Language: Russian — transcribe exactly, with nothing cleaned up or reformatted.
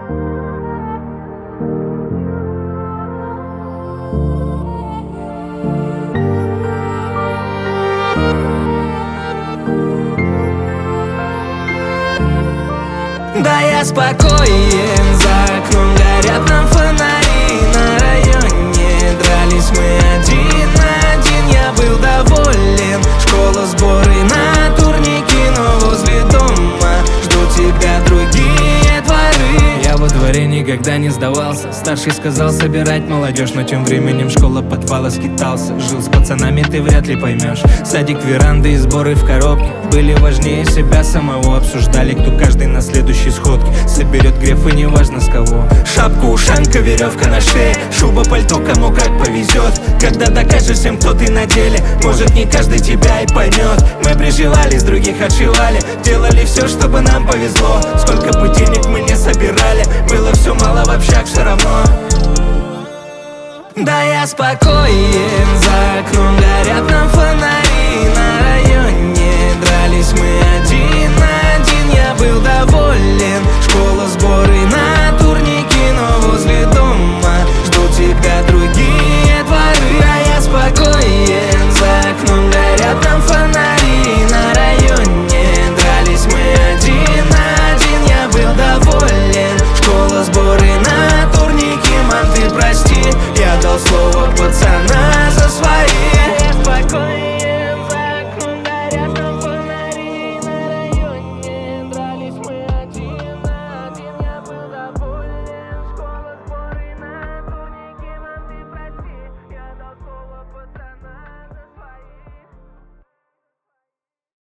Да, я спокоен, за окном горят нам фонари. На районе дрались мы один на один. Я был доволен, школа, сборы на турники. Но возле дома ждут тебя другие дворы. Я во дворе никогда не сдавался. Старший сказал собирать молодежь, но тем временем школа подвала скитался. Жил с пацанами, ты вряд ли поймешь. Садик, веранды и сборы в коробке были важнее себя самого. Обсуждали, кто каждый на следующей сходке соберет греф, и неважно с кого. Шапка, ушанка, веревка на шее, шуба, пальто, кому как повезет. Когда докажешь всем, кто ты на деле, может не каждый тебя и поймет. Мы приживались, других отшивали, делали все, чтобы нам повезло. Сколько бы денег мы не собирали, было все мало, в общак все равно. Да, я спокоен, за окном горят нам фонари.